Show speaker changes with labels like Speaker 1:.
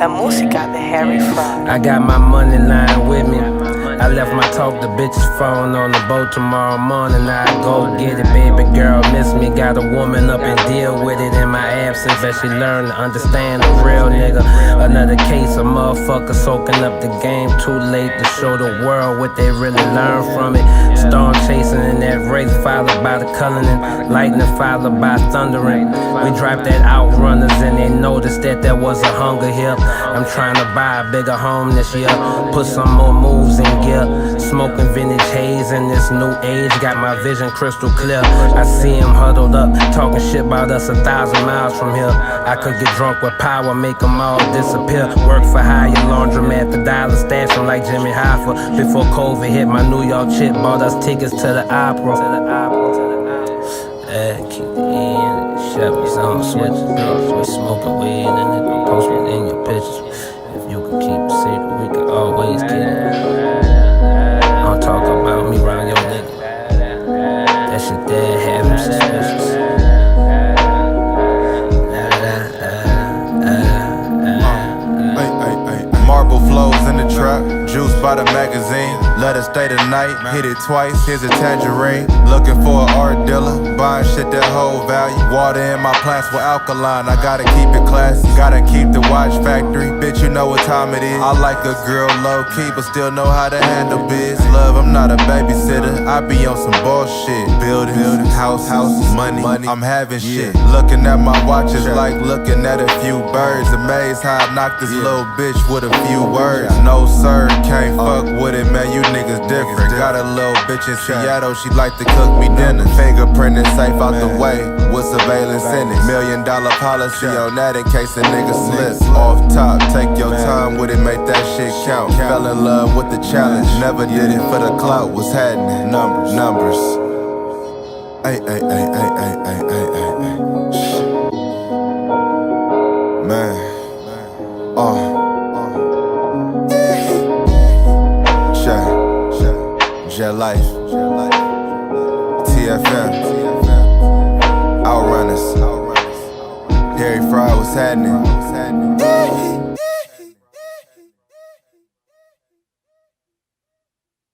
Speaker 1: La música de Harry Fraud.
Speaker 2: I got my money line with me. I left my talk the bitch's phone on the boat tomorrow morning. I go get it, baby girl miss me. Got a woman up and deal with it in my absence as she learn to understand a real nigga. Another case of motherfuckers soaking up the game too late to show the world what they really learn from it. Storm chasing in that race followed by the Cullinan, lightning followed by thundering. We dropped that Outrunners and they noticed that there was a hunger here. I'm trying to buy a bigger home this year, put some more moves in gear. Smoking vintage haze in this new age, got my vision crystal clear. I see him huddled up, talking shit about us 1,000 miles from here. I could get drunk with power, make them all disappear. Work for hire, laundromat, the dollar stashing like Jimmy Hoffa. Before COVID hit, my New York chick bought us tickets to the opera. Keep the E in it, Chevy's on switches. We smoking weed and it, post it in your pictures. If you could keep it secret, we could always get it. Don't talk about me round your nigga. That shit there have him suspicious.
Speaker 3: Marble flows in the trap, juice by the magazine. Let us stay tonight, hit it twice, here's a tangerine. Looking for an art dealer, buying shit that hold value. Water in my plants with alkaline, I gotta keep it classy. Gotta keep the watch factory, bitch you know what time it is. I like a girl low key, but still know how to handle biz. Love, I'm not a babysitter, I be on some bullshit. Building, houses, money, I'm having shit. Looking at my watches like looking at a few birds. Amazed how I knocked this little bitch with a few words. No sir, can't fuck with it, man, you niggas different. Got a little bitch in Seattle, she like to cook me dinner. Fingerprinting safe out the way, with surveillance in it. $1 million policy on that in case a nigga slips. Off top, take your time with it, make that shit count. Fell in love with the challenge, never did it for the clout. What's happening? Numbers. Ay. Man. Jet Life, TFM, Outrunners, Harry Fraud, what's happening?